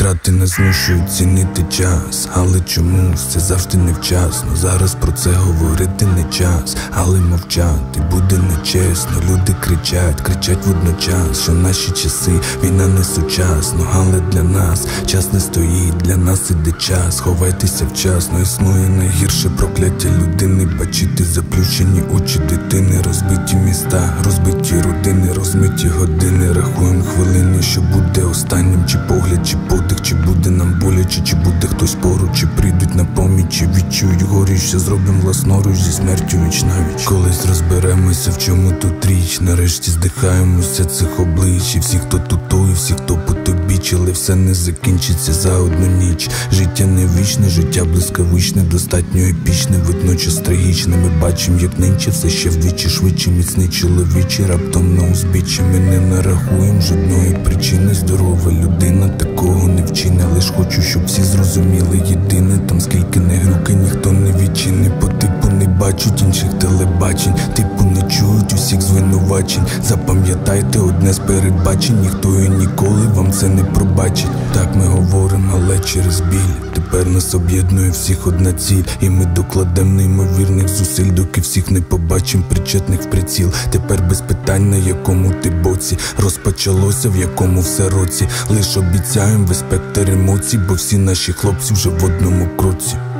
Втрати нас змушують цінити час, але чомусь це завжди невчасно. Зараз про це говорити не час, але мовчати буде нечесно. Люди кричать водночас, що наші часи, війна не сучасно. Але для нас час не стоїть, для нас іде час. Ховайтеся вчасно, існує найгірше прокляття людини. Бачити заплющені очі дитини, розбиті міста, розбиті родини, розмиті години. Рахуємо хвилини, що буде останнім, чи погляд, чи подих, чи буде нам боляче, чи буде хтось поруч, чи прийдуть на поміч, чи відчують горі, що зробимо власноруч зі смертю віч-навіч. Колись розберемося, в чому тут річ. Нарешті здихаємося цих облич. І всі, хто тут той, всі, хто потобіч, але все не закінчиться за одну ніч. Життя не вічне, життя блискавичне, достатньо епічне, водночас трагічне. Ми бачимо, як нинче все ще вдвічі швидше. Міцний чоловічий раптом на узбіччі. Ми не нарахуємо жодної причини. Здорова людина такого не вчине. Лиш хочу, щоб всі зрозуміли єдине. Там скільки не грюки, ніхто не відчини. По типу не бачать інших телебачень, типу не чують усіх звинувачень. Запам'ятайте одне з передбачень: ніхто і ніколи вам це не пробачить. Так ми говоримо, але через біль. Тепер нас об'єднує всіх одна ціль, і ми докладемо неймовірних зусиль, доки всіх не побачим причетних в приціл. Тепер без питань, на якому ти боці, розпочалося в якому все році. Лиш обіцяємо весь спектр емоцій, бо всі наші хлопці вже в одному кроці.